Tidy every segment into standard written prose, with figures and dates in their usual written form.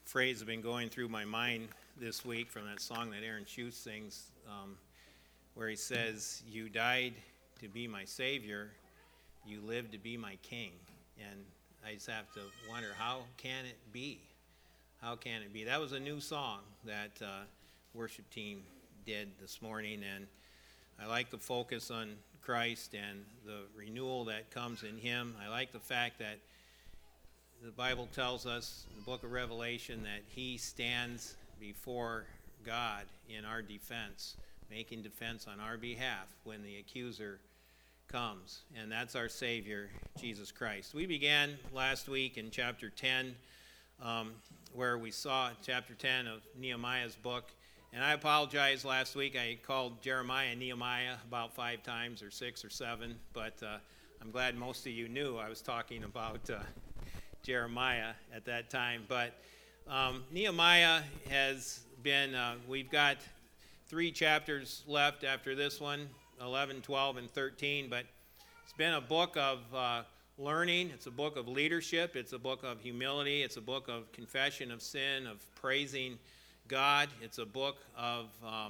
phrase has been going through my mind this week from that song that Aaron Schutz sings, where he says, "You died to be my Savior, you lived to be my King." And I just have to wonder, how can it be? How can it be? That was a new song that worship team did this morning, and I like the focus on Christ and the renewal that comes in Him. I like the fact that the Bible tells us in the book of Revelation that He stands before God in our defense, making defense on our behalf when the accuser comes. And that's our Savior, Jesus Christ. We began last week in chapter 10, where we saw chapter 10 of Nehemiah's book. And I apologize, last week I called Jeremiah Nehemiah about 5 times or 6 or 7, but I'm glad most of you knew I was talking about Jeremiah at that time. But Nehemiah has been, we've got 3 chapters left after this one, 11, 12, and 13, but it's been a book of learning. It's a book of leadership. It's a book of humility. It's a book of confession of sin, of praising God. It's a book of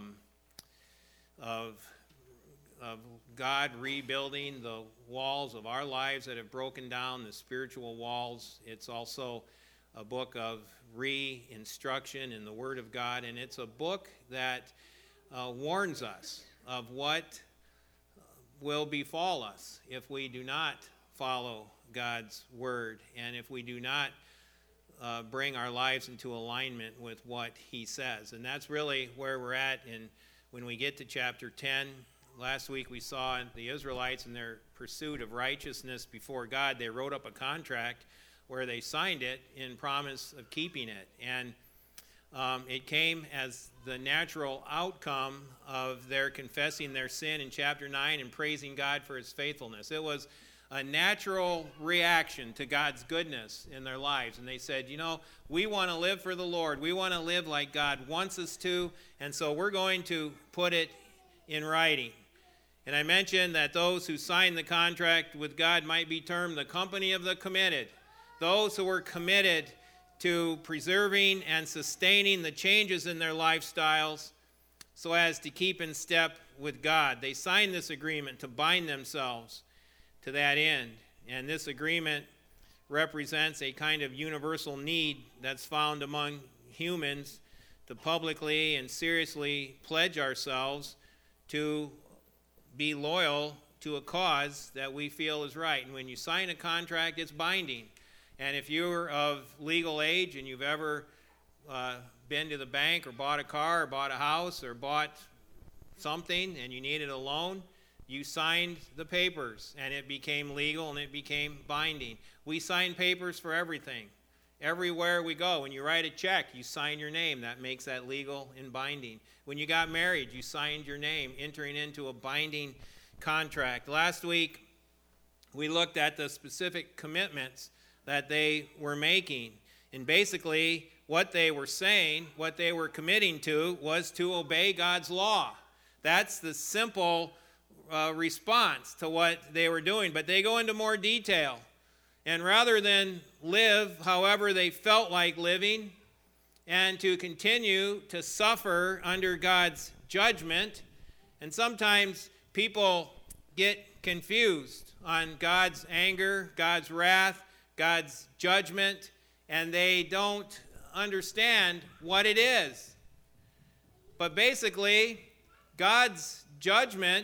God rebuilding the walls of our lives that have broken down, the spiritual walls. It's also a book of re-instruction in the Word of God, and it's a book that warns us of what will befall us if we do not follow God's Word, and if we do not bring our lives into alignment with what He says. And that's really where we're at when we get to chapter 10. Last week we saw the Israelites in their pursuit of righteousness before God. They wrote up a contract where they signed it in promise of keeping it. And it came as the natural outcome of their confessing their sin in chapter 9 and praising God for His faithfulness. It was a natural reaction to God's goodness in their lives. And they said, we want to live for the Lord. We want to live like God wants us to, and so we're going to put it in writing. And I mentioned that those who signed the contract with God might be termed the company of the committed. Those who were committed to preserving and sustaining the changes in their lifestyles so as to keep in step with God. They signed this agreement to bind themselves to that end. And this agreement represents a kind of universal need that's found among humans to publicly and seriously pledge ourselves to be loyal to a cause that we feel is right. And when you sign a contract, it's binding. And if you're of legal age and you've ever been to the bank or bought a car or bought a house or bought something and you needed a loan, you signed the papers and it became legal and it became binding. We sign papers for everything. Everywhere we go, when you write a check, you sign your name. That makes that legal and binding. When you got married, you signed your name, entering into a binding contract. Last week, we looked at the specific commitments that they were making. And basically, what they were saying, what they were committing to, was to obey God's law. That's the simple response to what they were doing. But they go into more detail. And rather than live however they felt like living and to continue to suffer under God's judgment, and sometimes people get confused on God's anger, God's wrath, God's judgment, and they don't understand what it is. But basically, God's judgment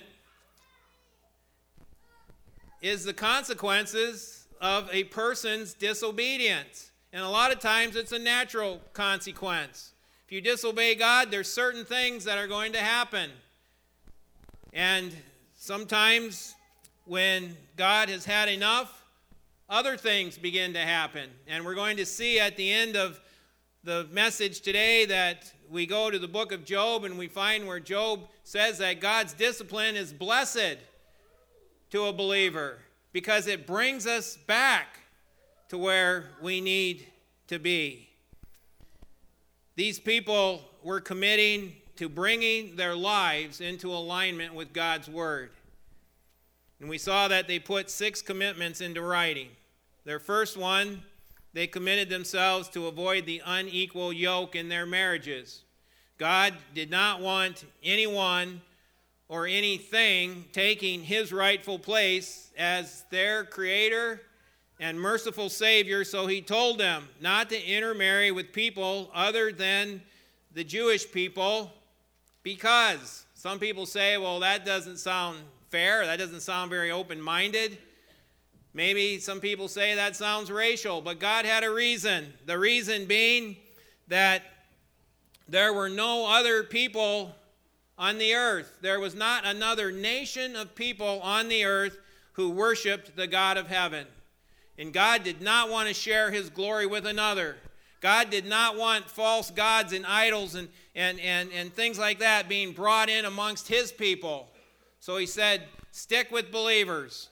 is the consequences of a person's disobedience. And a lot of times it's a natural consequence. If you disobey God, there's certain things that are going to happen. And sometimes when God has had enough, other things begin to happen. And we're going to see at the end of the message today that we go to the book of Job and we find where Job says that God's discipline is blessed to a believer, because it brings us back to where we need to be. These people were committing to bringing their lives into alignment with God's Word. And we saw that they put 6 commitments into writing. Their first one they committed themselves to avoid the unequal yoke in their marriages. God did not want anyone or anything taking his rightful place as their creator and merciful Savior, so he told them not to intermarry with people other than the Jewish people, because some people say, well, that doesn't sound fair, that doesn't sound very open-minded. Maybe some people say that sounds racial, but God had a reason. The reason being that there were no other people on the earth. There was not another nation of people on the earth who worshiped the God of heaven. And God did not want to share his glory with another. God did not want false gods and idols and things like that being brought in amongst his people. So he said, stick with believers.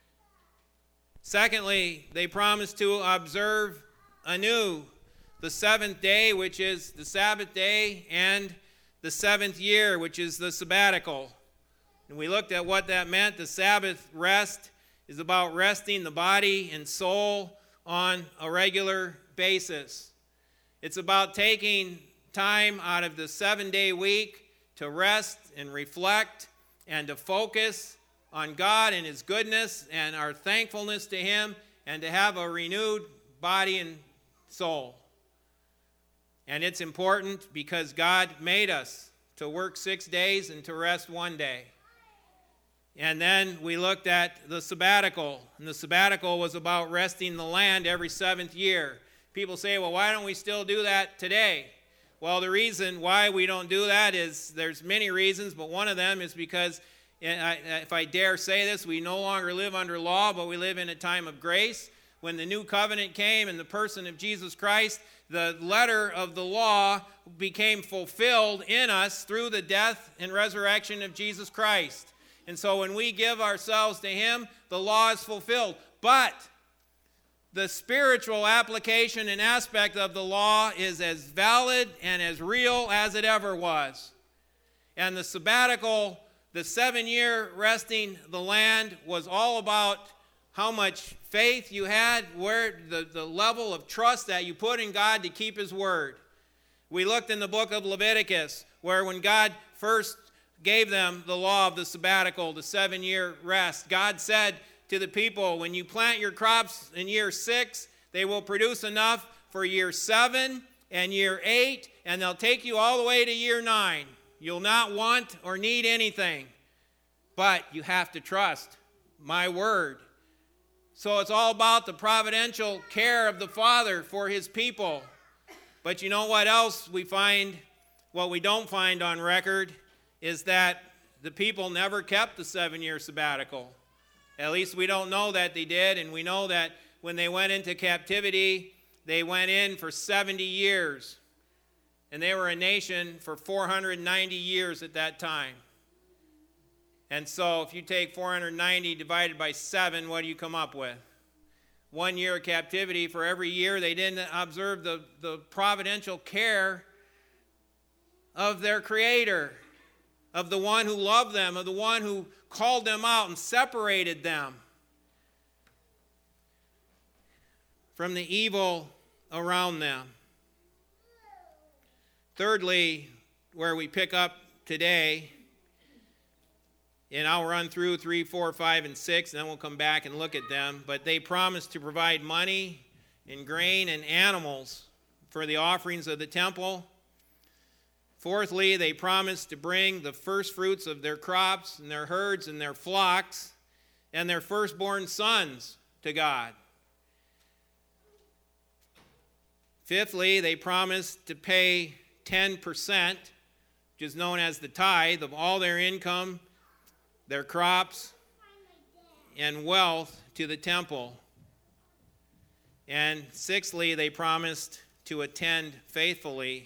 Secondly, they promised to observe anew the seventh day, which is the Sabbath day, and the seventh year, which is the sabbatical. And we looked at what that meant. The Sabbath rest is about resting the body and soul on a regular basis. It's about taking time out of the 7-day week to rest and reflect and to focus on God and his goodness and our thankfulness to him, and to have a renewed body and soul. And it's important because God made us to work 6 days and to rest 1 day. And then we looked at the sabbatical, and the sabbatical was about resting the land every 7th year. People say, well, why don't we still do that today? Well, the reason why we don't do that is there's many reasons, but one of them is because, if I dare say this, we no longer live under law, but we live in a time of grace. When the new covenant came in the person of Jesus Christ, the letter of the law became fulfilled in us through the death and resurrection of Jesus Christ. And so when we give ourselves to him, the law is fulfilled. But the spiritual application and aspect of the law is as valid and as real as it ever was. And the sabbatical, the 7-year resting the land, was all about how much faith you had, where the level of trust that you put in God to keep his word. We looked in the book of Leviticus, where when God first gave them the law of the sabbatical, the 7-year rest, God said to the people, when you plant your crops in year 6, they will produce enough for year 7 and year 8, and they'll take you all the way to year 9. You'll not want or need anything, but you have to trust my word. So it's all about the providential care of the Father for his people. But you know what else we find? What we don't find on record is that the people never kept the 7-year sabbatical. At least we don't know that they did, and we know that when they went into captivity, they went in for 70 years. And they were a nation for 490 years at that time. And so if you take 490 divided by 7, what do you come up with? 1 year of captivity. For every year they didn't observe the providential care of their Creator, of the one who loved them, of the one who called them out and separated them from the evil around them. Thirdly, where we pick up today, and I'll run through 3, 4, 5, and 6, and then we'll come back and look at them. But they promised to provide money and grain and animals for the offerings of the temple. Fourthly, they promised to bring the first fruits of their crops and their herds and their flocks and their firstborn sons to God. Fifthly, they promised to pay 10%, which is known as the tithe, of all their income, their crops, and wealth to the temple. And sixthly, they promised to attend faithfully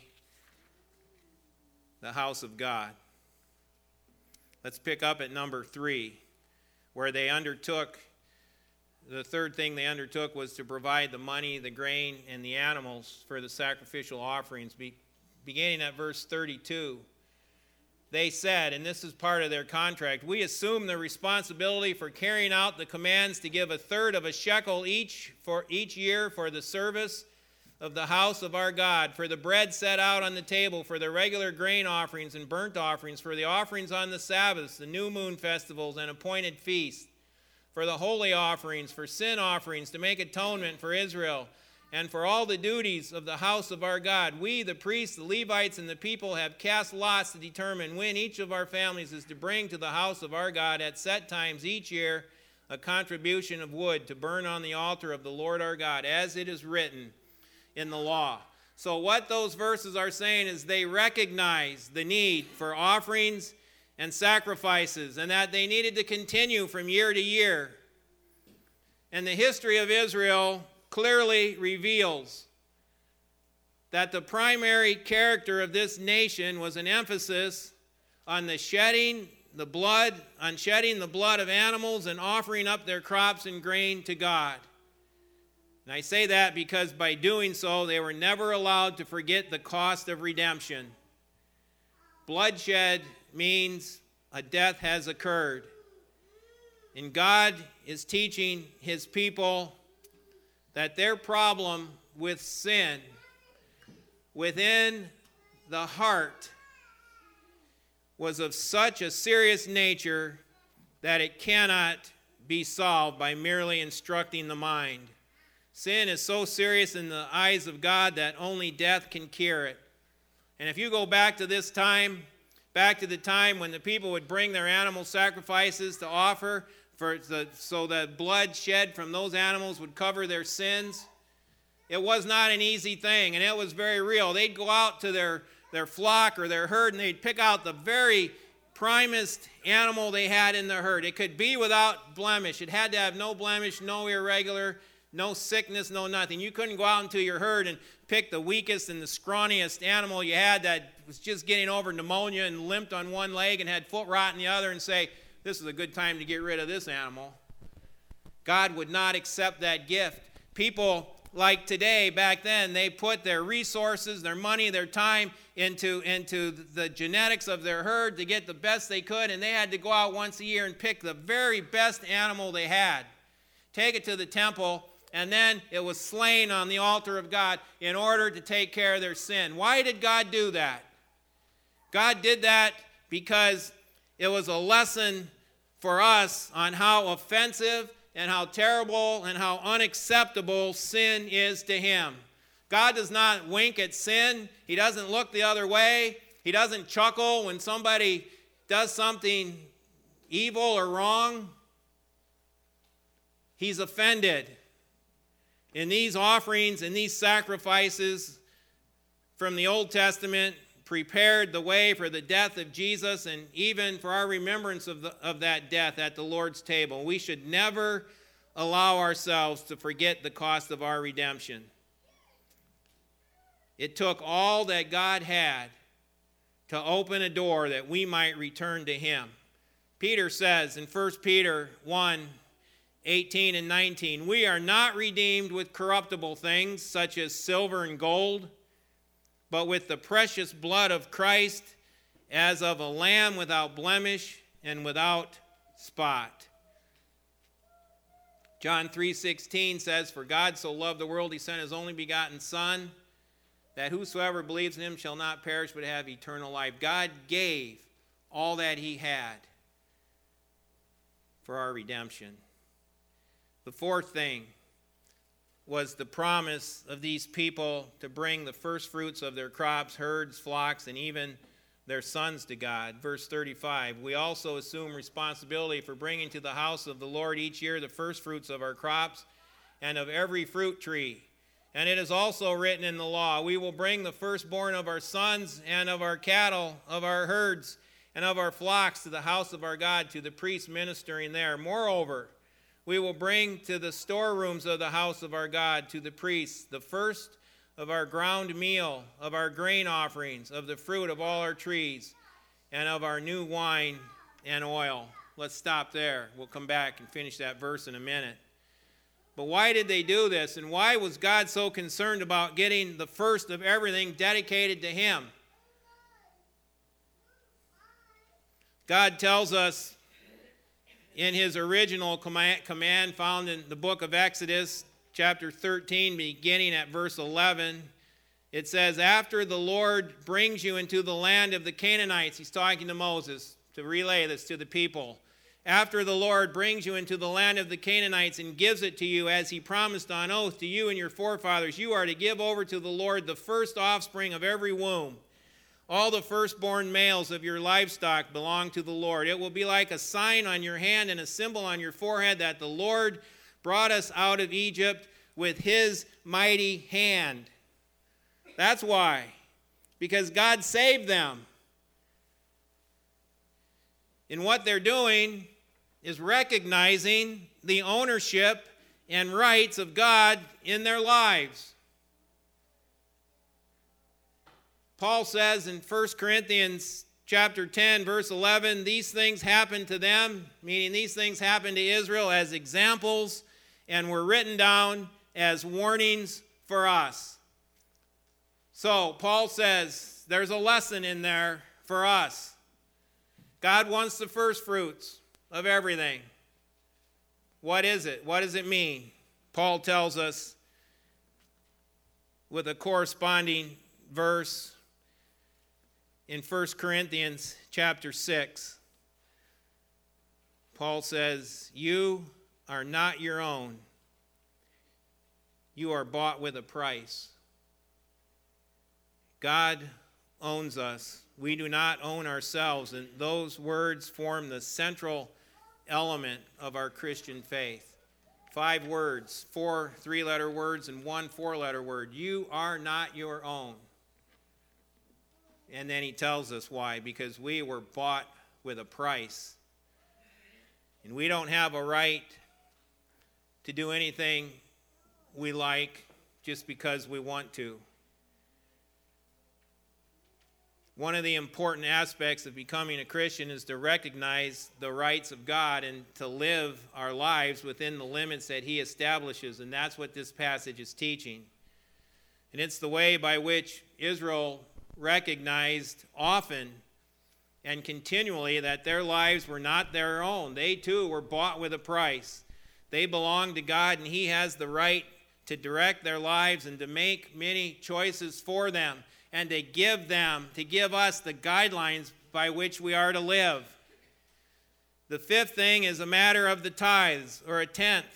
the house of God. Let's pick up at number 3, where they undertook, the third thing they undertook was to provide the money, the grain, and the animals for the sacrificial offerings. Beginning at verse 32, they said, and this is part of their contract, we assume the responsibility for carrying out the commands to give 1/3 of a shekel each year for the service of the house of our God, for the bread set out on the table, for the regular grain offerings and burnt offerings, for the offerings on the Sabbaths, the new moon festivals, and appointed feasts, for the holy offerings, for sin offerings, to make atonement for Israel, and for all the duties of the house of our God. We, the priests, the Levites, and the people have cast lots to determine when each of our families is to bring to the house of our God at set times each year a contribution of wood to burn on the altar of the Lord our God, as it is written in the law. So what those verses are saying is they recognize the need for offerings and sacrifices, and that they needed to continue from year to year. And the history of Israel clearly reveals that the primary character of this nation was an emphasis on shedding the blood of animals and offering up their crops and grain to God. And I say that because by doing so, they were never allowed to forget the cost of redemption. Bloodshed means a death has occurred. And God is teaching his people that their problem with sin within the heart was of such a serious nature that it cannot be solved by merely instructing the mind. Sin is so serious in the eyes of God that only death can cure it. And if you go back to this time, back to the time when the people would bring their animal sacrifices to offer so the blood shed from those animals would cover their sins, it was not an easy thing, and it was very real. They'd go out to their flock or their herd, and they'd pick out the very primest animal they had in the herd. It could be without blemish. It had to have no blemish, no irregular, no sickness, no nothing. You couldn't go out into your herd and pick the weakest and the scrawniest animal you had that was just getting over pneumonia and limped on one leg and had foot rot in the other and say, this is a good time to get rid of this animal. God would not accept that gift. People like today, back then, they put their resources, their money, their time into the genetics of their herd to get the best they could, and they had to go out once a year and pick the very best animal they had, take it to the temple, and then it was slain on the altar of God in order to take care of their sin. Why did God do that? God did that because it was a lesson for us on how offensive and how terrible and how unacceptable sin is to him. God does not wink at sin. He doesn't look the other way. He doesn't chuckle when somebody does something evil or wrong. He's offended. In these offerings and these sacrifices from the Old Testament prepared the way for the death of Jesus and even for our remembrance of that death at the Lord's table. We should never allow ourselves to forget the cost of our redemption. It took all that God had to open a door that we might return to him. Peter says in 1 Peter 1:18 and 19, we are not redeemed with corruptible things such as silver and gold, but with the precious blood of Christ, as of a lamb without blemish and without spot. John 3:16 says, for God so loved the world, he sent his only begotten Son, that whosoever believes in him shall not perish but have eternal life. God gave all that he had for our redemption. The fourth thing was the promise of these people to bring the first fruits of their crops, herds, flocks, and even their sons to God. Verse 35, we also assume responsibility for bringing to the house of the Lord each year the first fruits of our crops and of every fruit tree. And it is also written in the law, we will bring the firstborn of our sons and of our cattle, of our herds, and of our flocks to the house of our God, to the priests ministering there. Moreover, we will bring to the storerooms of the house of our God, to the priests, the first of our ground meal, of our grain offerings, of the fruit of all our trees, and of our new wine and oil. Let's stop there. We'll come back and finish that verse in a minute. But why did they do this? And why was God so concerned about getting the first of everything dedicated to him? God tells us in his original command found in the book of Exodus, chapter 13, beginning at verse 11, it says, after the Lord brings you into the land of the Canaanites, he's talking to Moses to relay this to the people. After the Lord brings you into the land of the Canaanites and gives it to you as he promised on oath to you and your forefathers, you are to give over to the Lord the first offspring of every womb. All the firstborn males of your livestock belong to the Lord. It will be like a sign on your hand and a symbol on your forehead that the Lord brought us out of Egypt with his mighty hand. That's why. Because God saved them. And what they're doing is recognizing the ownership and rights of God in their lives. Paul says in 1 Corinthians chapter 10, verse 11, these things happened to them, meaning these things happened to Israel as examples and were written down as warnings for us. So Paul says there's a lesson in there for us. God wants the first fruits of everything. What is it? What does it mean? Paul tells us with a corresponding verse in 1 Corinthians chapter 6. Paul says, you are not your own. You are bought with a price. God owns us. We do not own ourselves, and those words form the central element of our Christian faith. 5 words, 4 3-letter words, and 1 4-letter word. You are not your own. And then he tells us why. Because we were bought with a price. And we don't have a right to do anything we like just because we want to. One of the important aspects of becoming a Christian is to recognize the rights of God and to live our lives within the limits that he establishes. And that's what this passage is teaching. And it's the way by which Israel recognized often and continually that their lives were not their own. They too were bought with a price. They belong to God, and he has the right to direct their lives and to make many choices for them, and to give us the guidelines by which we are to live. The 5th thing is a matter of the tithes, or a tenth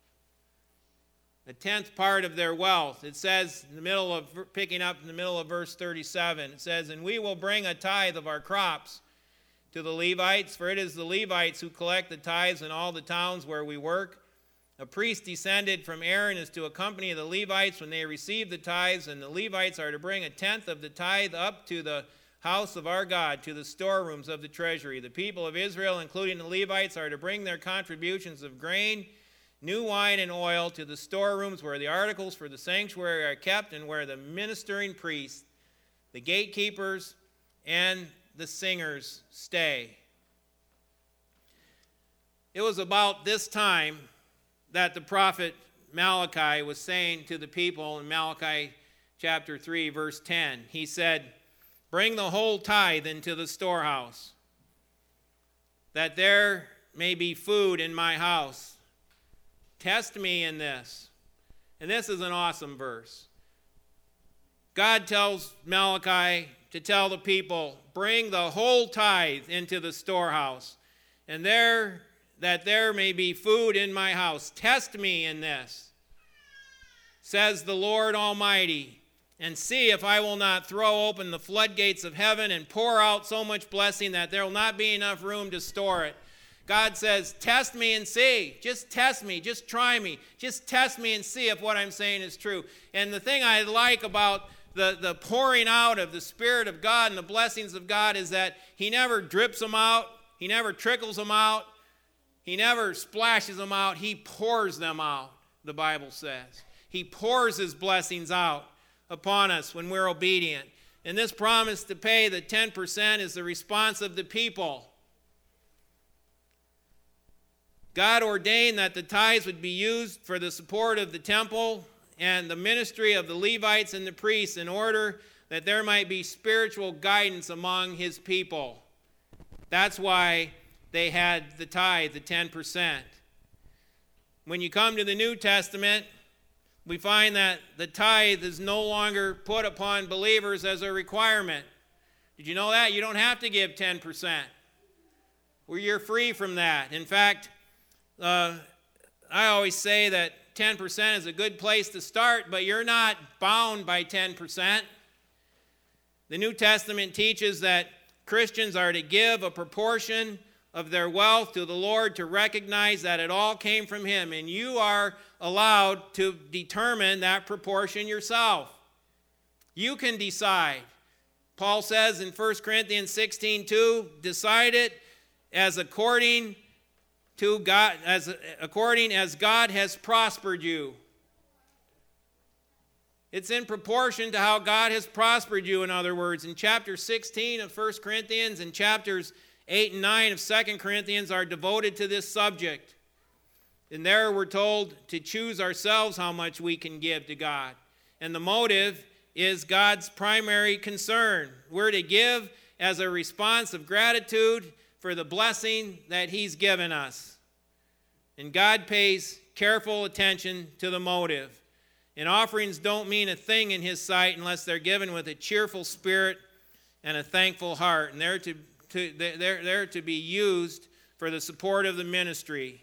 part of their wealth. It says picking up in the middle of verse 37, it says, and we will bring a tithe of our crops to the Levites, for it is the Levites who collect the tithes in all the towns where we work. A priest descended from Aaron is to accompany the Levites when they receive the tithes, and the Levites are to bring a tenth of the tithe up to the house of our God, to the storerooms of the treasury. The people of Israel, including the Levites, are to bring their contributions of grain, new wine, and oil to the storerooms where the articles for the sanctuary are kept, and where the ministering priests, the gatekeepers, and the singers stay. It was about this time that the prophet Malachi was saying to the people in Malachi chapter 3, verse 10. He said, bring the whole tithe into the storehouse, that there may be food in my house. Test me in this. And this is an awesome verse. God tells Malachi to tell the people, bring the whole tithe into the storehouse, and that there may be food in my house. Test me in this, says the Lord Almighty, and see if I will not throw open the floodgates of heaven and pour out so much blessing that there will not be enough room to store it. God says, test me and see. Just test me. Just try me. Just test me and see if what I'm saying is true. And the thing I like about the pouring out of the Spirit of God and the blessings of God is that he never drips them out. He never trickles them out. He never splashes them out. He pours them out, the Bible says. He pours his blessings out upon us when we're obedient. And this promise to pay the 10% is the response of the people. God ordained that the tithes would be used for the support of the temple and the ministry of the Levites and the priests in order that there might be spiritual guidance among his people. That's why they had the tithe, the 10%. When you come to the New Testament, we find that the tithe is no longer put upon believers as a requirement. Did you know that? You don't have to give 10%. Well, you're free from that. In fact, I always say that 10% is a good place to start, but you're not bound by 10%. The New Testament teaches that Christians are to give a proportion of their wealth to the Lord to recognize that it all came from Him, and you are allowed to determine that proportion yourself. You can decide. Paul says in 1 Corinthians 16:2, decide it as according as God has prospered you. It's in proportion to how God has prospered you, in other words. In chapter 16 of 1 Corinthians and chapters 8 and 9 of 2 Corinthians are devoted to this subject. And there we're told to choose ourselves how much we can give to God. And the motive is God's primary concern. We're to give as a response of gratitude for the blessing that He's given us. And God pays careful attention to the motive. And offerings don't mean a thing in His sight unless they're given with a cheerful spirit and a thankful heart. And they're to be used for the support of the ministry.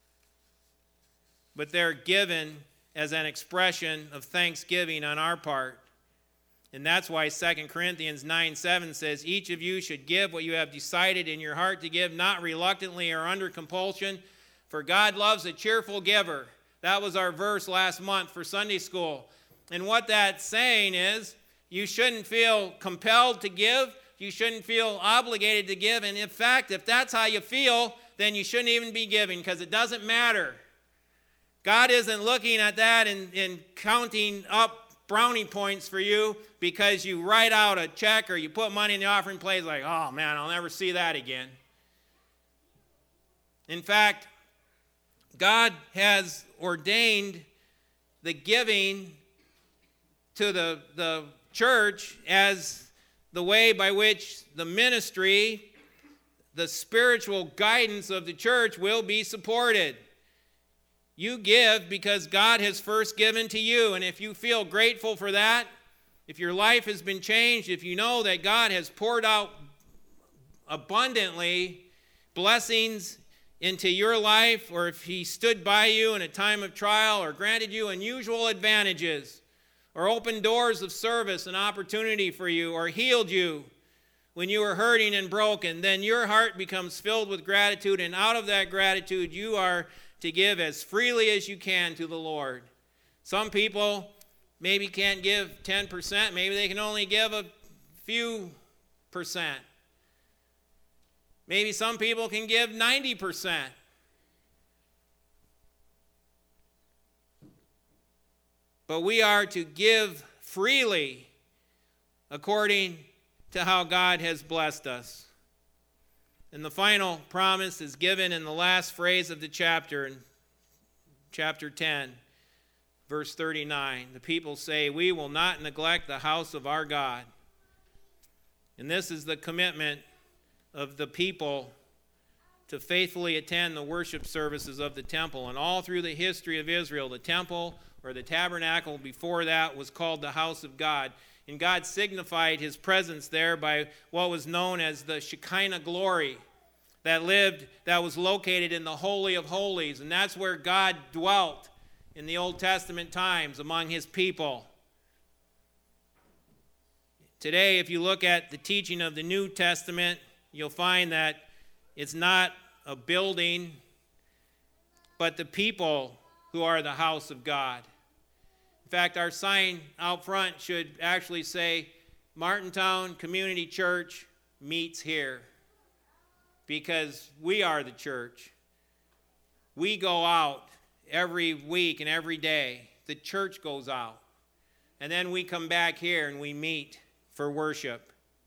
But they're given as an expression of thanksgiving on our part. And that's why 2 Corinthians 9:7 says, each of you should give what you have decided in your heart to give, not reluctantly or under compulsion, for God loves a cheerful giver. That was our verse last month for Sunday school. And what that's saying is, you shouldn't feel compelled to give. You shouldn't feel obligated to give. And in fact, if that's how you feel, then you shouldn't even be giving, because it doesn't matter. God isn't looking at that and counting up brownie points for you because you write out a check or you put money in the offering plate like, oh man, I'll never see that again. In fact, God has ordained the giving to the church as the way by which the ministry, the spiritual guidance of the church will be supported. You give because God has first given to you, and if you feel grateful for that, if your life has been changed, if you know that God has poured out abundantly blessings into your life, or if He stood by you in a time of trial or granted you unusual advantages or opened doors of service and opportunity for you or healed you when you were hurting and broken, then your heart becomes filled with gratitude, and out of that gratitude you are to give as freely as you can to the Lord. Some people maybe can't give 10%, maybe they can only give a few percent. Maybe some people can give 90%. But we are to give freely according to how God has blessed us. And the final promise is given in the last phrase of the chapter, in chapter 10, verse 39. The people say, we will not neglect the house of our God. And this is the commitment of the people to faithfully attend the worship services of the temple. And all through the history of Israel, the temple or the tabernacle before that was called the house of God. And God signified His presence there by what was known as the Shekinah glory that was located in the Holy of Holies. And that's where God dwelt in the Old Testament times among His people. Today, if you look at the teaching of the New Testament, you'll find that it's not a building, but the people who are the house of God. In fact, our sign out front should actually say, Martintown Community Church meets here, because we are the church. We go out every week and every day. The church goes out. And then we come back here and we meet for worship.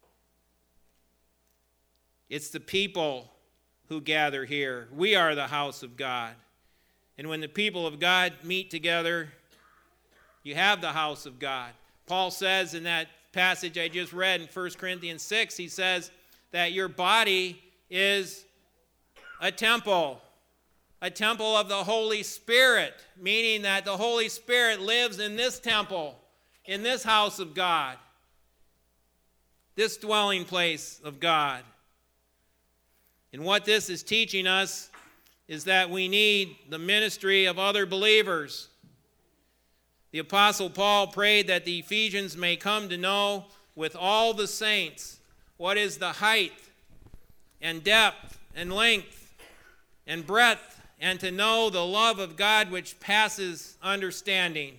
It's the people who gather here. We are the house of God. And when the people of God meet together, you have the house of God. Paul says in that passage I just read in 1 Corinthians 6, he says that your body is a temple of the Holy Spirit, meaning that the Holy Spirit lives in this temple, in this house of God, this dwelling place of God. And what this is teaching us is that we need the ministry of other believers. The Apostle Paul prayed that the Ephesians may come to know with all the saints what is the height and depth and length and breadth, and to know the love of God which passes understanding.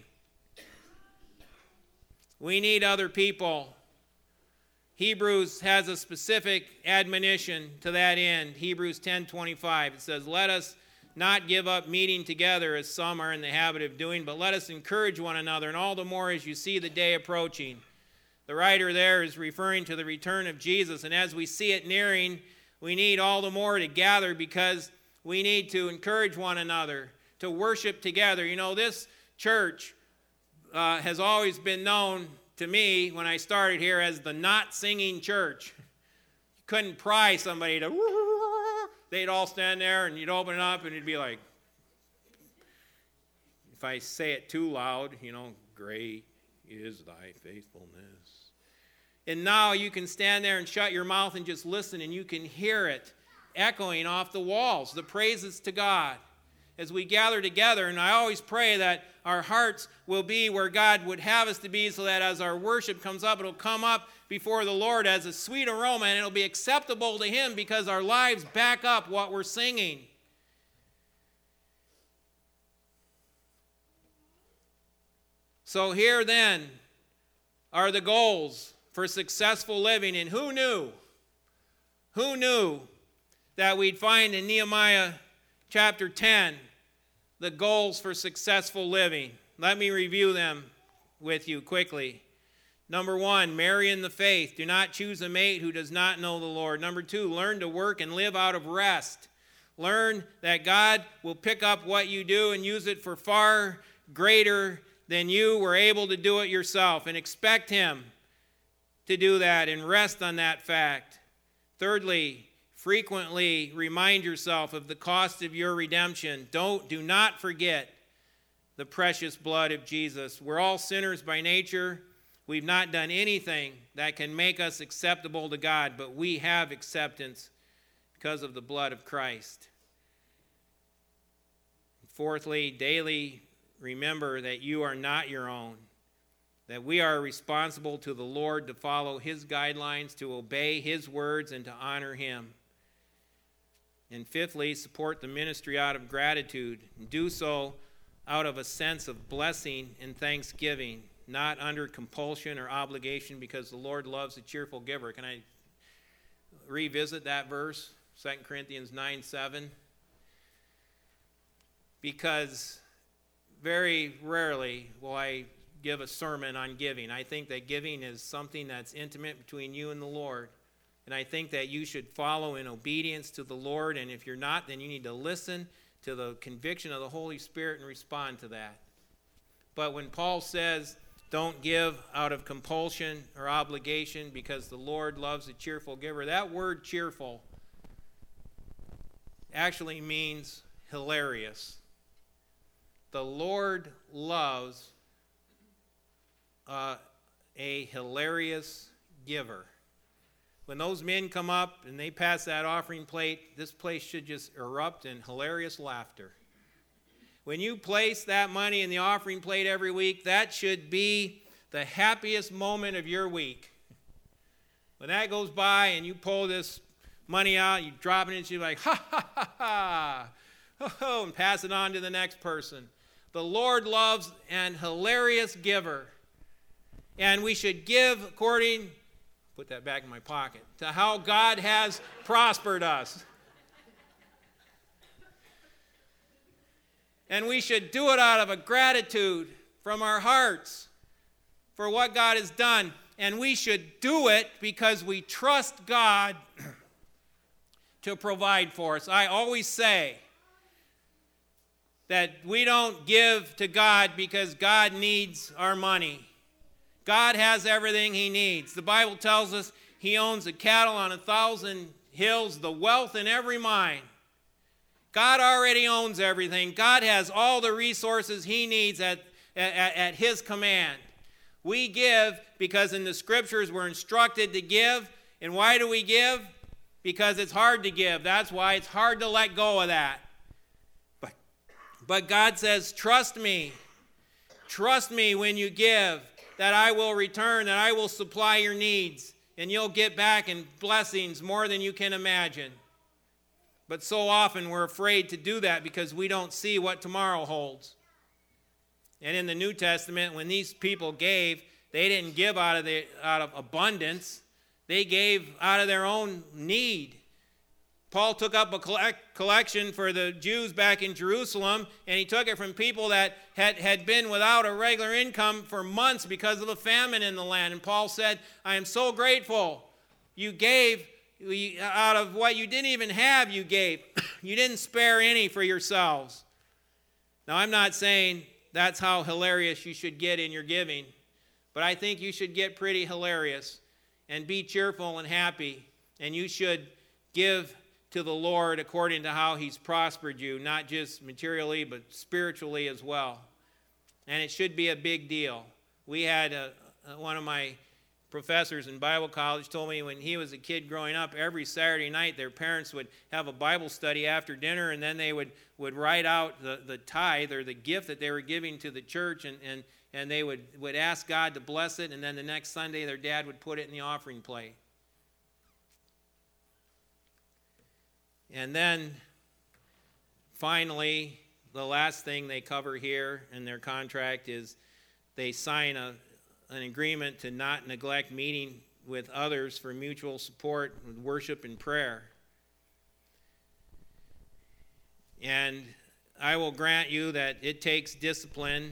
We need other people. Hebrews has a specific admonition to that end. Hebrews 10:25. It says, "Let us not give up meeting together as some are in the habit of doing, but let us encourage one another, and all the more as you see the day approaching." The writer there is referring to the return of Jesus, and as we see it nearing, we need all the more to gather because we need to encourage one another, to worship together. You know, this church has always been known to me when I started here as the not singing church. You couldn't pry somebody to, they'd all stand there and you'd open it up and it'd be like, if I say it too loud, you know, great is thy faithfulness. And now you can stand there and shut your mouth and just listen, and you can hear it echoing off the walls, the praises to God as we gather together. And I always pray that our hearts will be where God would have us to be, so that as our worship comes up, it'll come up before the Lord as a sweet aroma, and it'll be acceptable to Him because our lives back up what we're singing. So here then are the goals for successful living. And who knew that we'd find in Nehemiah chapter 10 the goals for successful living? Let me review them with you quickly. Number 1, marry in the faith. Do not choose a mate who does not know the Lord. Number 2, learn to work and live out of rest. Learn that God will pick up what you do and use it for far greater than you were able to do it yourself, and expect Him to do that and rest on that fact. Thirdly, frequently remind yourself of the cost of your redemption. Do not forget the precious blood of Jesus. We're all sinners by nature. We've not done anything that can make us acceptable to God, but we have acceptance because of the blood of Christ. Fourthly, daily remember that you are not your own, that we are responsible to the Lord to follow His guidelines, to obey His words, and to honor Him. And fifthly, support the ministry out of gratitude. Do so out of a sense of blessing and thanksgiving, not under compulsion or obligation, because the Lord loves a cheerful giver. Can I revisit that verse, 2 Corinthians 9:7? Because very rarely will I give a sermon on giving. I think that giving is something that's intimate between you and the Lord. And I think that you should follow in obedience to the Lord. And if you're not, then you need to listen to the conviction of the Holy Spirit and respond to that. But when Paul says, don't give out of compulsion or obligation because the Lord loves a cheerful giver, that word cheerful actually means hilarious. The Lord loves a hilarious giver. When those men come up and they pass that offering plate, this place should just erupt in hilarious laughter. When you place that money in the offering plate every week, that should be the happiest moment of your week. When that goes by and you pull this money out, you drop it in, you're like, ha, ha, ha, ha, oh, and pass it on to the next person. The Lord loves an hilarious giver. And we should give according, put that back in my pocket, to how God has prospered us. And we should do it out of a gratitude from our hearts for what God has done. And we should do it because we trust God to provide for us. I always say that we don't give to God because God needs our money. God has everything He needs. The Bible tells us He owns the cattle on 1,000 hills, the wealth in every mine. God already owns everything. God has all the resources he needs at his command. We give because in the scriptures we're instructed to give. And why do we give? Because it's hard to give. That's why it's hard to let go of that. But God says, trust me. Trust me when you give, that I will return, that I will supply your needs, and you'll get back in blessings more than you can imagine. But so often we're afraid to do that because we don't see what tomorrow holds. And in the New Testament, when these people gave, they didn't give out of abundance. They gave out of their own need. Paul took up a collection for the Jews back in Jerusalem, and he took it from people that had been without a regular income for months because of a famine in the land. And Paul said, I am so grateful. You gave out of what you didn't even have, you gave. You didn't spare any for yourselves. Now, I'm not saying that's how hilarious you should get in your giving, but I think you should get pretty hilarious and be cheerful and happy, and you should give to the Lord according to how he's prospered you, not just materially, but spiritually as well. And it should be a big deal. We had one of my professors in Bible college told me when he was a kid growing up, every Saturday night their parents would have a Bible study after dinner, and then they would write out the tithe or the gift that they were giving to the church, and they would ask God to bless it, and then the next Sunday their dad would put it in the offering plate. And then, finally, the last thing they cover here in their contract is they sign an agreement to not neglect meeting with others for mutual support, worship, and prayer. And I will grant you that it takes discipline.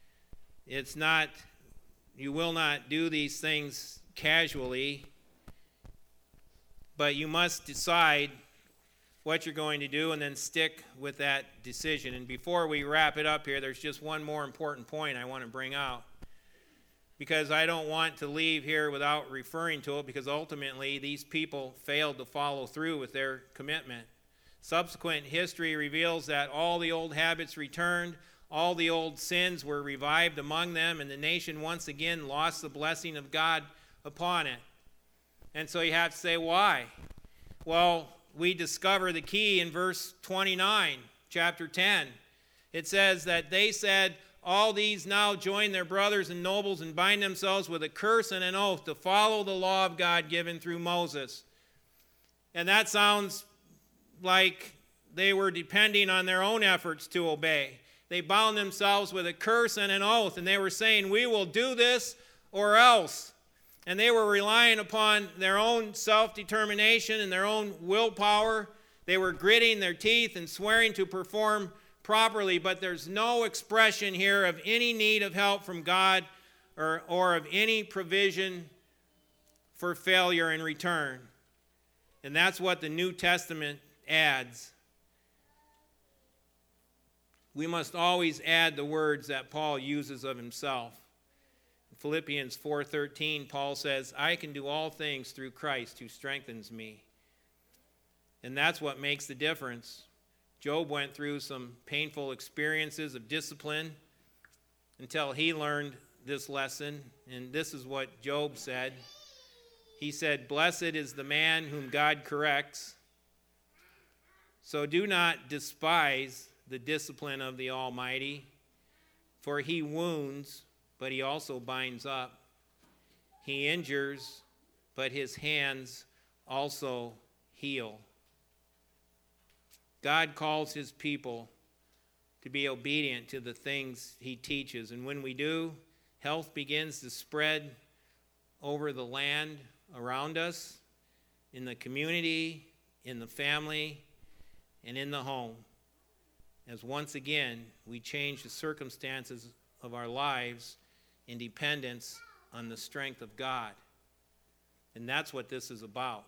You will not do these things casually, but you must decide what you're going to do and then stick with that decision. And before we wrap it up here, there's just one more important point I want to bring out, because I don't want to leave here without referring to it, because ultimately these people failed to follow through with their commitment. Subsequent history reveals that all the old habits returned, all the old sins were revived among them, and the nation once again lost the blessing of God upon it. And so you have to say, why? Well, we discover the key in verse 29, chapter 10. It says that they said, all these now join their brothers and nobles and bind themselves with a curse and an oath to follow the law of God given through Moses. And that sounds like they were depending on their own efforts to obey. They bound themselves with a curse and an oath, and they were saying, we will do this or else. And they were relying upon their own self-determination and their own willpower. They were gritting their teeth and swearing to perform properly, but there's no expression here of any need of help from God or of any provision for failure in return. And that's what the New Testament adds. We must always add the words that Paul uses of himself. Philippians 4:13, Paul says, I can do all things through Christ who strengthens me. And that's what makes the difference. Job went through some painful experiences of discipline until he learned this lesson. And this is what Job said. He said, blessed is the man whom God corrects. So do not despise the discipline of the Almighty, for he wounds, but he also binds up. He injures, but his hands also heal. God calls his people to be obedient to the things he teaches. And when we do, health begins to spread over the land around us, in the community, in the family, and in the home. As once again, we change the circumstances of our lives in dependence on the strength of God. And that's what this is about.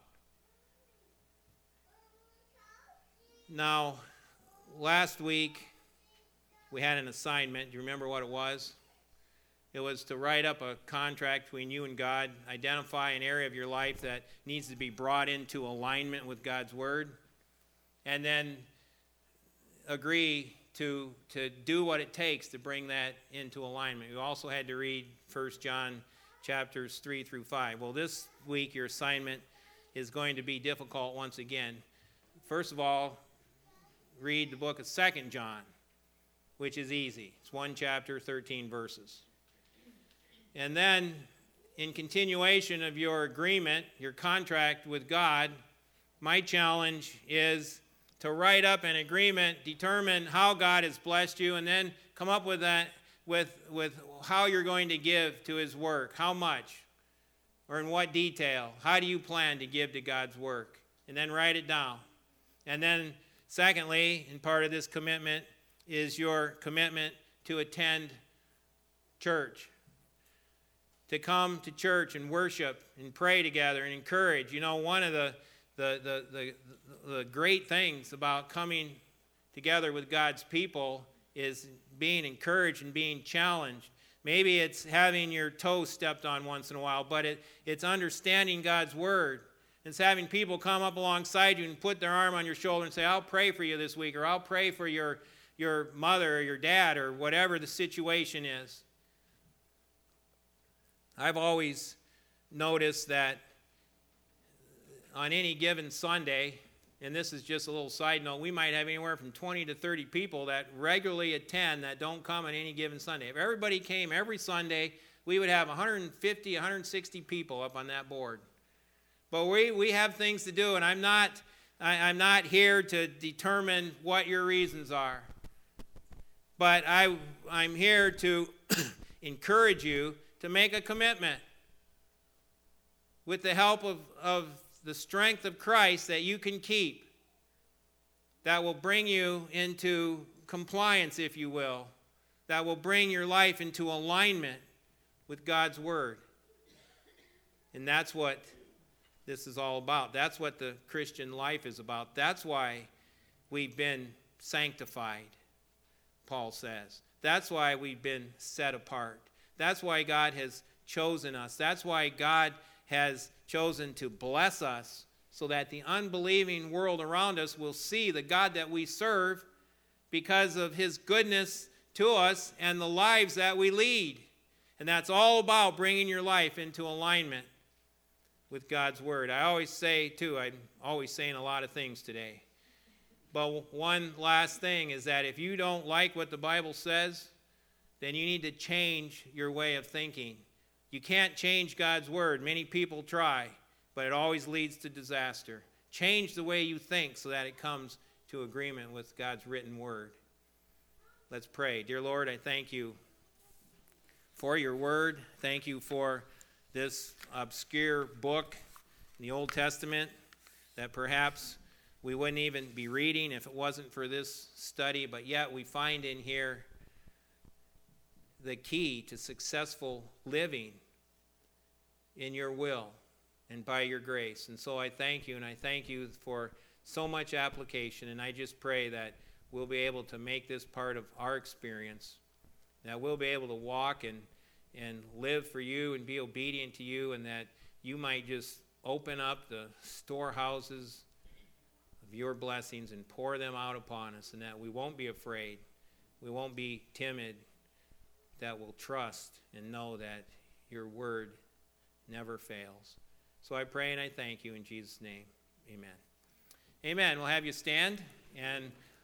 Now, last week, we had an assignment. Do you remember what it was? It was to write up a contract between you and God, identify an area of your life that needs to be brought into alignment with God's Word, and then agree to do what it takes to bring that into alignment. We also had to read 1 John chapters 3 through 5. Well, this week your assignment is going to be difficult once again. First of all, read the book of 2 John, which is easy. It's one chapter, 13 verses. And then, in continuation of your agreement, your contract with God, my challenge is to write up an agreement, determine how God has blessed you, and then come up with that, with how you're going to give to His work, how much, or in what detail. How do you plan to give to God's work? And then write it down. And then, secondly, and part of this commitment is your commitment to attend church, to come to church and worship and pray together and encourage. You know, one of the great things about coming together with God's people is being encouraged and being challenged. Maybe it's having your toes stepped on once in a while, but it's understanding God's Word. It's having people come up alongside you and put their arm on your shoulder and say, I'll pray for you this week, or I'll pray for your mother or your dad, or whatever the situation is. I've always noticed that on any given Sunday, and this is just a little side note, we might have anywhere from 20 to 30 people that regularly attend that don't come on any given Sunday. If everybody came every Sunday, we would have 150, 160 people up on that board. But we have things to do, and I'm not here to determine what your reasons are. But I'm here to encourage you to make a commitment with the help of the strength of Christ that you can keep, that will bring you into compliance, if you will, that will bring your life into alignment with God's Word. And that's what this is all about. That's what the Christian life is about. That's why we've been sanctified, Paul says. That's why we've been set apart. That's why God has chosen us. That's why God has chosen to bless us, so that the unbelieving world around us will see the God that we serve because of His goodness to us and the lives that we lead. And that's all about bringing your life into alignment with God's Word. I always say, too, I'm always saying a lot of things today. But one last thing is that if you don't like what the Bible says, then you need to change your way of thinking. You can't change God's Word. Many people try, but it always leads to disaster. Change the way you think so that it comes to agreement with God's written Word. Let's pray. Dear Lord, I thank you for your Word. Thank you for this obscure book in the Old Testament that perhaps we wouldn't even be reading if it wasn't for this study, but yet we find in here the key to successful living in your will and by your grace. And so I thank you, and I thank you for so much application, and I just pray that we'll be able to make this part of our experience, that we'll be able to walk and live for you and be obedient to you, and that you might just open up the storehouses of your blessings and pour them out upon us, and that we won't be afraid, we won't be timid, that will trust and know that your Word never fails. So I pray and I thank you in Jesus' name. Amen. Amen. We'll have you stand, and